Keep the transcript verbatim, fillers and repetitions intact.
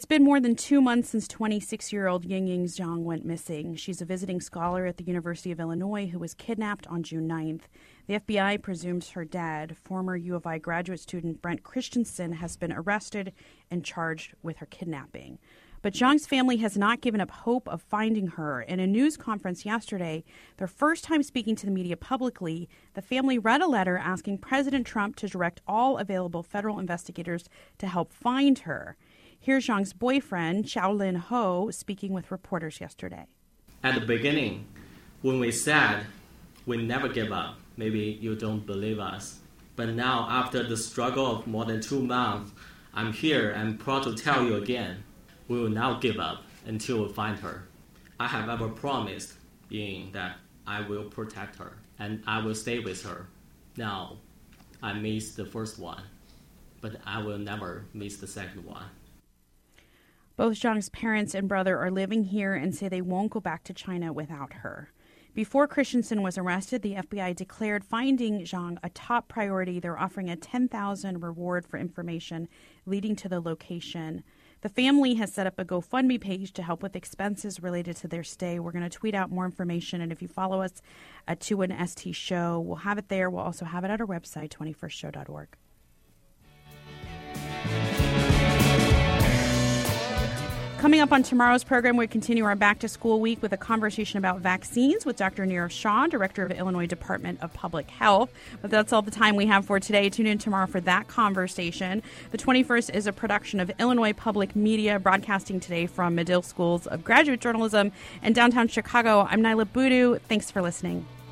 It's been more than two months since twenty-six-year-old Yingying Zhang went missing. She's a visiting scholar at the University of Illinois who was kidnapped on June ninth. The F B I presumes her dad, former U of I graduate student Brent Christensen, has been arrested and charged with her kidnapping. But Zhang's family has not given up hope of finding her. In a news conference yesterday, their first time speaking to the media publicly, the family read a letter asking President Trump to direct all available federal investigators to help find her. Here's Zhang's boyfriend, Xiaolin Ho, speaking with reporters yesterday. At the beginning, when we said we never give up, maybe you don't believe us. But now, after the struggle of more than two months, I'm here and proud to tell you again, we will not give up until we find her. I have ever promised Ying that I will protect her and I will stay with her. Now, I missed the first one, but I will never miss the second one. Both Zhang's parents and brother are living here and say they won't go back to China without her. Before Christensen was arrested, the F B I declared finding Zhang a top priority. They're offering a ten thousand dollars reward for information leading to the location. The family has set up a GoFundMe page to help with expenses related to their stay. We're going to tweet out more information, and if you follow us at two N S T Show, we'll have it there. We'll also have it at our website, twenty-first show dot org. Coming up on tomorrow's program, we continue our back-to-school week with a conversation about vaccines with Doctor Nirav Shah, Director of the Illinois Department of Public Health. But that's all the time we have for today. Tune in tomorrow for that conversation. The twenty-first is a production of Illinois Public Media, broadcasting today from Medill Schools of Graduate Journalism in downtown Chicago. I'm Nyla Boodoo. Thanks for listening.